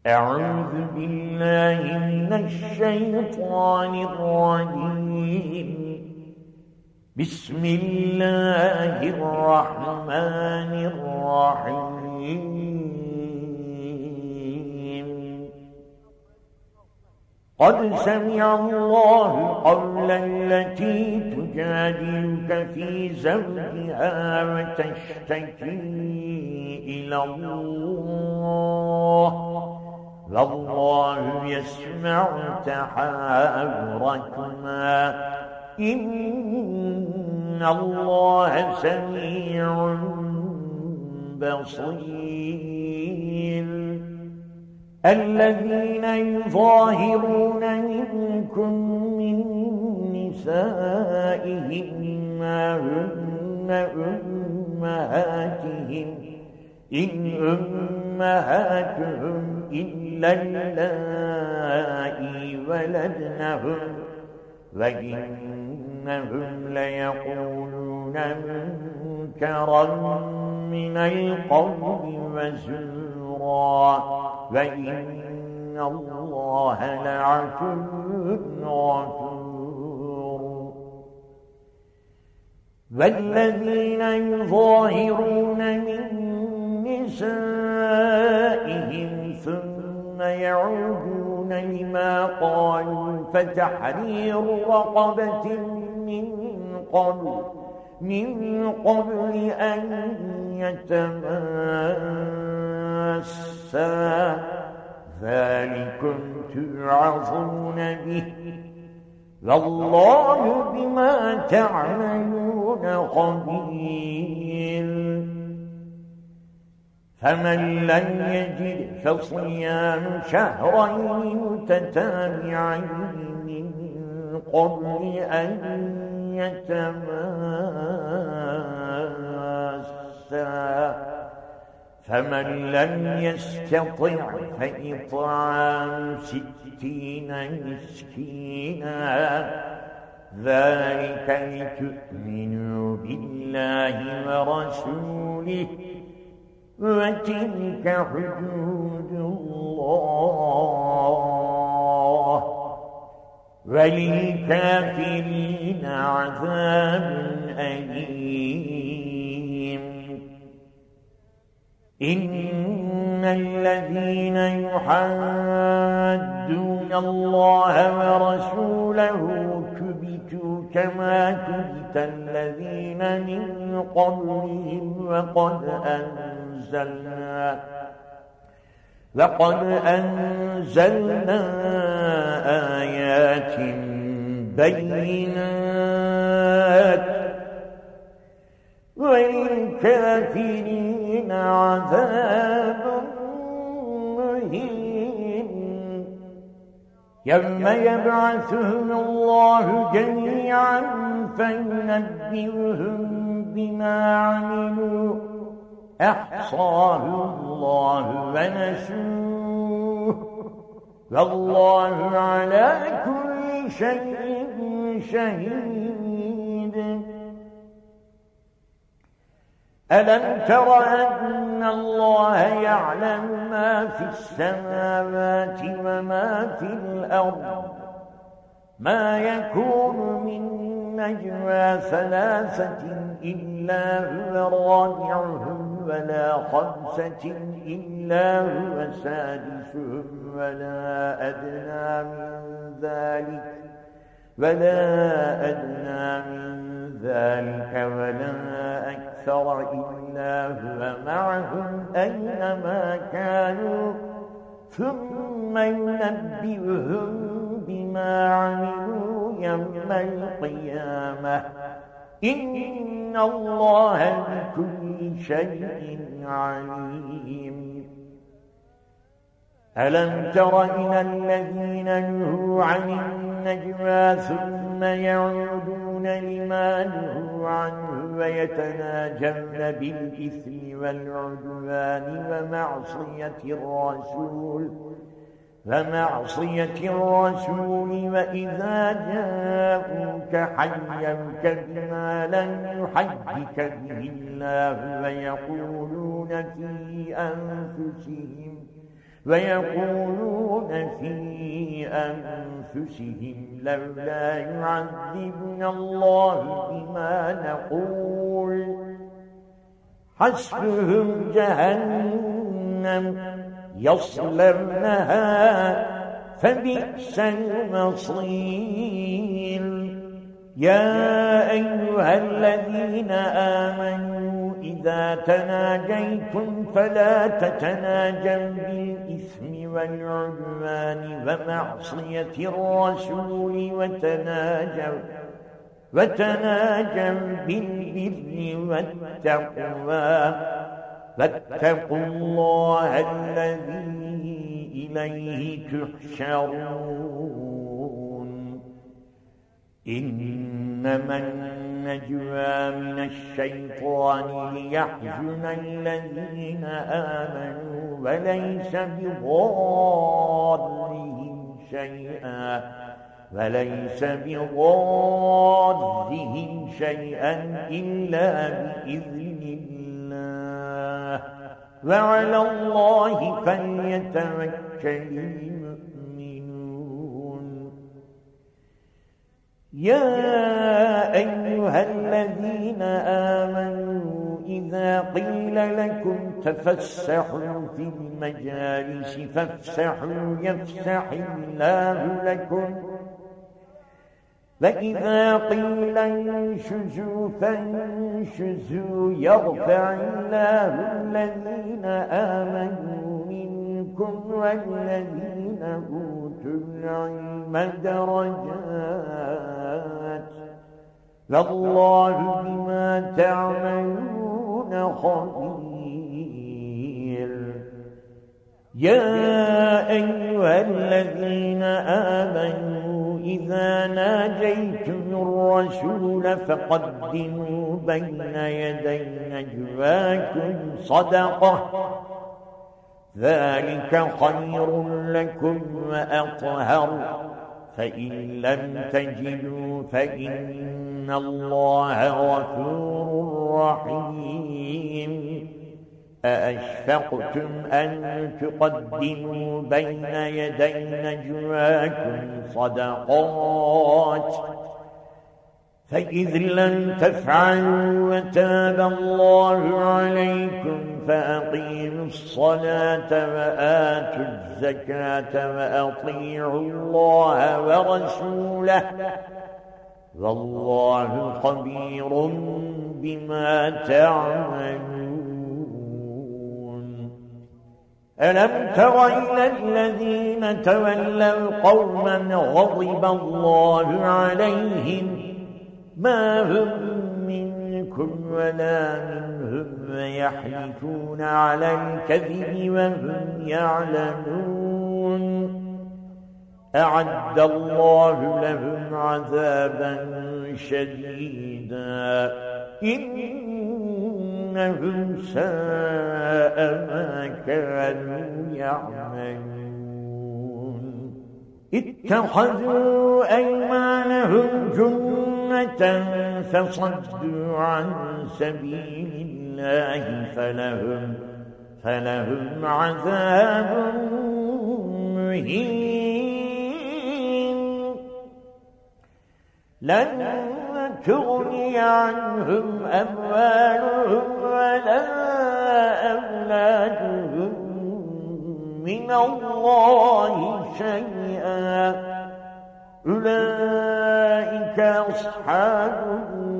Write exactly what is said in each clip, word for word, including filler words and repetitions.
أعوذ بالله من الشيطان الرجيم. بسم الله الرحمن الرحيم. قد سمع الله قول التي تجادلك في زوجها وتشتكي إلى الله والله يسمع تحاوركما إن الله سميع بصير. الذين يظاهرون منكم من نسائهم ما هن أمهاتهم إن أمهاتهم إلا اللائي ولدنهم وإنهم ليقولون منكرا من القول وزورا وإن الله لعفو غفور. والذين يظاهرون من نسائهم ثم يعودون لما قالوا فتحرير رقبة من قبل من قبل أن يتماسا ذلكم توعظون به والله بما تعملون خبير. فمن لم يجد فصيام شهرين متتابعين من قبل أن يتماسا فمن لم يستطع فإطعام ستين مسكينا ذلك لتؤمنوا بالله ورسوله وتلك حدود الله وللكافرين عذاب أليم. إن الذين يحادون الله ورسوله كبتوا كما كبت الذين من قبلهم وقد أنزلنا لقد أنزلنا آيات بينات وللكافرين عذاب مهين. يوم يبعثهم الله جميعا فينبئهم بما عملوا أحصاه الله ونسوه والله على كل شيء شهيد. ألم تر أن الله يعلم ما في السماوات وما في الأرض ما يكون من نجوى ثلاثة إلا هو رابعهم ولا خمسة إلا هو سادسهم ولا أدنى من ذلك ولا أدنى من ذلك ولا أكثر إلا هو معهم أينما كانوا ثم ينبئهم بما عملوا يوم القيامة إن الله بكل شيء عليم. ألم تر إلى الذين نهوا عن النجوى ثم يعودون لما نهوا عنه ويتناجون بالإثم والعدوان ومعصية الرسول ومعصية الرسول وإذا جاءوك حيوك بما لم يحيك به الله ويقولون في أنفسهم ويقولون في أنفسهم لولا يعذبنا الله بما نقول حسبهم جهنم يصلونها فبئس المصير. يا أيها الذين آمنوا إذا تناجيتم فلا تتناجوا بالإثم والعدوان ومعصية الرسول وتناجوا وتناجوا بالبر والتقوى واتقوا الله الذي إليه تحشرون. إنما النجوى من الشيطان ليحزن الذين آمنوا وليس بضارهم شيئا وليس بضارهم شيئا إلا بإذن الله وعلى الله فليتوكل المؤمنون. يا أيها الذين آمنوا إذا قيل لكم تفسحوا في المجالس فافسحوا يفسح الله لكم وإذا قيل انشزوا فانشزوا يرفع الله الذين آمنوا منكم والذين أوتوا العلم درجات والله بما تعملون خبير. يا أيها الذين آمنوا إذا ناجيتم الرسول فقدموا بين يدي نجواكم صدقة ذلك خير لكم وأطهر فإن لم تجدوا فإن الله غفور رحيم. أأشفقتم أن تقدموا بين يدي نجواكم صدقات فإذ لم تفعلوا وتاب الله عليكم فأقيموا الصلاة وآتوا الزكاة وأطيعوا الله ورسوله والله خبير بما تعملون. ألم تر إلى الذين تولوا قوما غضب الله عليهم ما هم منكم ولا منهم يحلفون على الكذب وهم يعلمون أعد الله لهم عذابا شديدا إنهم ساء ما كانوا يعملون. اتخذوا أيمانهم جنة فصدوا عن سبيل الله فلهم فلهم عذاب مهين. لن تغني عنهم أموالهم ولا أولادهم من الله شيئا أولئك أصحاب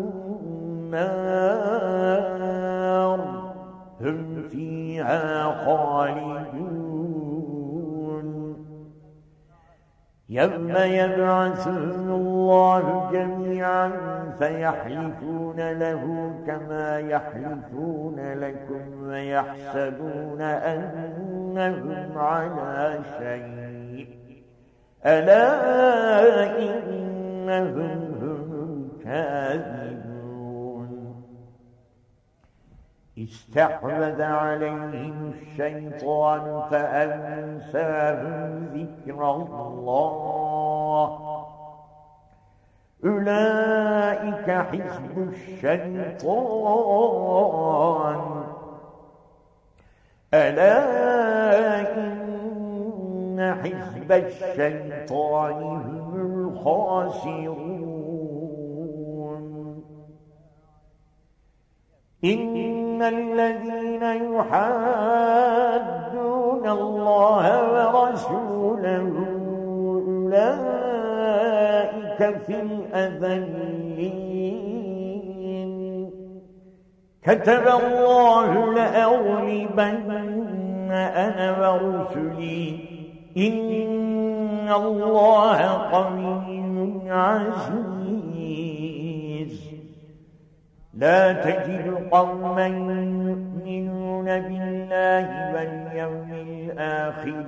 النار هم فيها خالدون. يوم يبعثهم الله جميعا فيحلفون له كما يحلفون لكم ويحسبون أنهم على شيء ألا إنهم هم الكاذبون. استحوذ عليهم الشيطان فأنساهم ذكر الله أولئك حزب الشيطان ألا إن حزب الشيطان هم الخاسرون إن الذين يحادون الله ورسوله أولئك في الأذلين كتب الله لأغلبن أنا ورسلي إن الله قوي عزيز لا تجد قوما يؤمنون بالله واليوم الآخر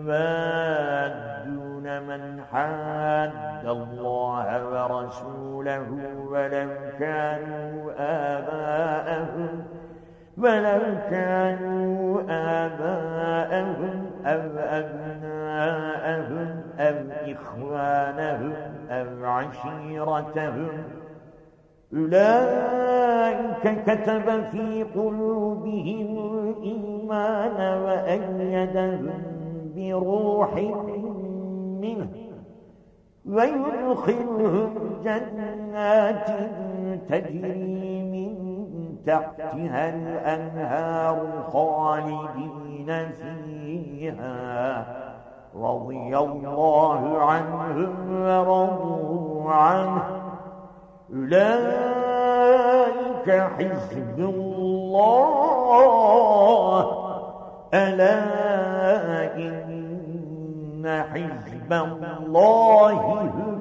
يوادون من حاد الله ورسوله ولو كانوا آباءهم ولو كانوا آباءهم أو أبناءهم أو إخوانهم أو عشيرتهم أولئك كتب في قلوبهم الإيمان وأيدهم بروح منه ويدخلهم جنات تجري من تحتها الأنهار خالدين فيها رضي الله عنهم ورضوا عنه أولئك حزب الله ألا إن حزب الله